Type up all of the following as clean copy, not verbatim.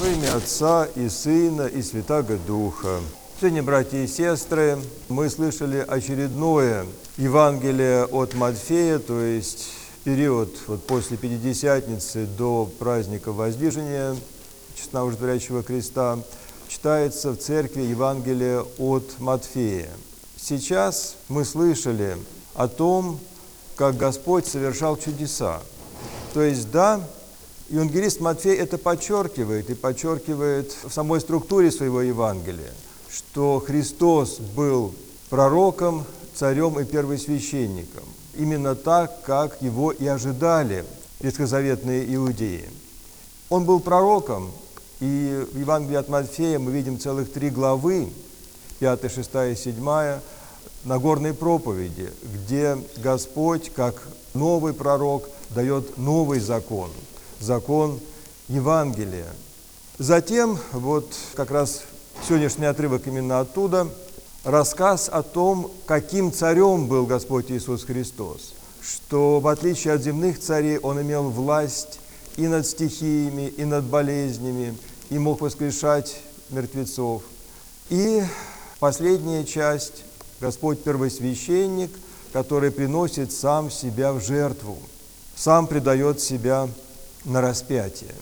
Во имя Отца и Сына и Святаго Духа. Сегодня, братья и сестры, мы слышали очередное Евангелие от Матфея, то есть период после Пятидесятницы до праздника Воздвижения честного животворящего креста, читается в церкви Евангелие от Матфея. Сейчас мы слышали о том, как Господь совершал чудеса. То есть, да, евангелист Матфей это подчеркивает в самой структуре своего Евангелия, что Христос был пророком, царем и первосвященником. Именно так, как его и ожидали ветхозаветные иудеи. Он был пророком, и в Евангелии от Матфея мы видим целых 3 главы, 5, 6 и 7, Нагорной проповеди, где Господь, как новый пророк, дает новый закон, закон Евангелия. Затем, как раз сегодняшний отрывок именно оттуда, рассказ о том, каким царем был Господь Иисус Христос, что в отличие от земных царей Он имел власть и над стихиями, и над болезнями, и мог воскрешать мертвецов. И последняя часть, Господь первосвященник, который приносит сам себя в жертву, сам предает себя на распятие.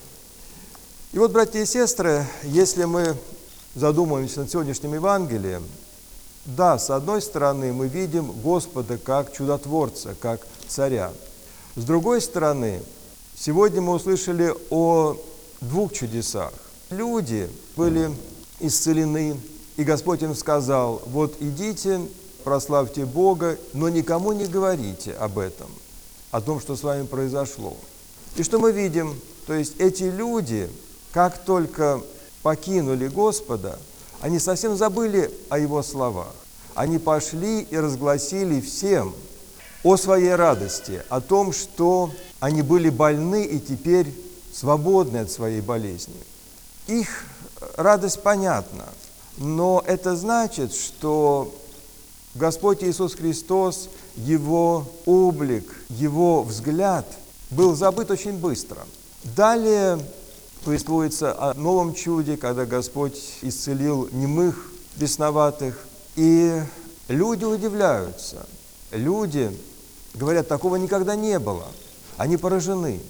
И братья и сестры, если мы задумаемся над сегодняшним Евангелием, да, с одной стороны, мы видим Господа как чудотворца, как царя. С другой стороны, сегодня мы услышали о 2 чудесах. Люди были исцелены, и Господь им сказал: идите, прославьте Бога, но никому не говорите об этом, о том, что с вами произошло. И что мы видим? То есть эти люди, как только покинули Господа, они совсем забыли о Его словах. Они пошли и разгласили всем о своей радости, о том, что они были больны и теперь свободны от своей болезни. Их радость понятна, но это значит, что Господь Иисус Христос, Его облик, Его взгляд был забыт очень быстро. Далее повествуется о новом чуде, когда Господь исцелил немых, бесноватых, и люди удивляются. Люди говорят: такого никогда не было. Они поражены.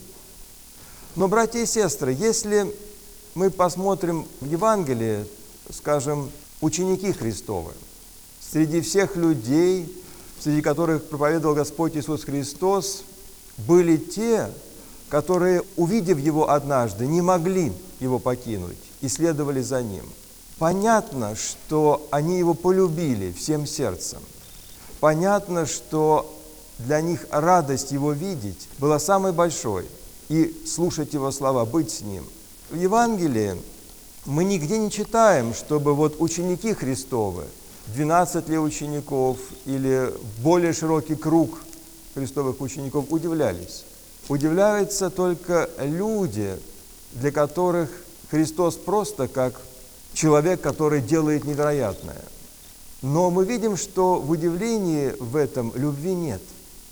Но, братья и сестры, если мы посмотрим в Евангелие, скажем, ученики Христовы, среди всех людей, среди которых проповедовал Господь Иисус Христос, были те, которые, увидев Его однажды, не могли Его покинуть и следовали за Ним. Понятно, что они Его полюбили всем сердцем. Понятно, что для них радость Его видеть была самой большой, и слушать Его слова, быть с Ним. В Евангелии мы нигде не читаем, чтобы ученики Христовы, 12 ли учеников или более широкий круг христовых учеников удивлялись. Удивляются только люди, для которых Христос просто как человек, который делает невероятное. Но мы видим, что в удивлении в этом любви нет.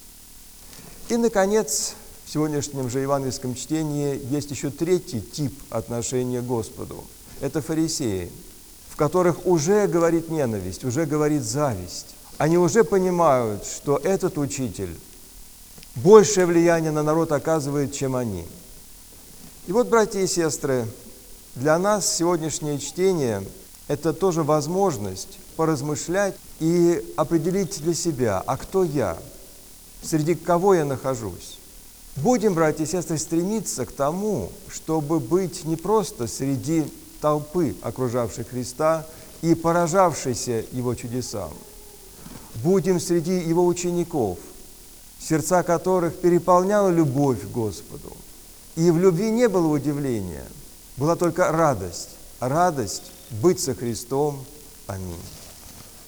И, наконец, в сегодняшнем же евангельском чтении есть еще 3-й тип отношения к Господу. Это фарисеи, в которых уже говорит ненависть, уже говорит зависть. Они уже понимают, что этот учитель большее влияние на народ оказывает, чем они. И братья и сестры, для нас сегодняшнее чтение – это тоже возможность поразмышлять и определить для себя, а кто я, среди кого я нахожусь. Будем, братья и сестры, стремиться к тому, чтобы быть не просто среди толпы, окружавшей Христа и поражавшейся Его чудесам. Будем среди Его учеников, сердца которых переполняла любовь к Господу. И в любви не было удивления, была только радость. Радость быть со Христом. Аминь.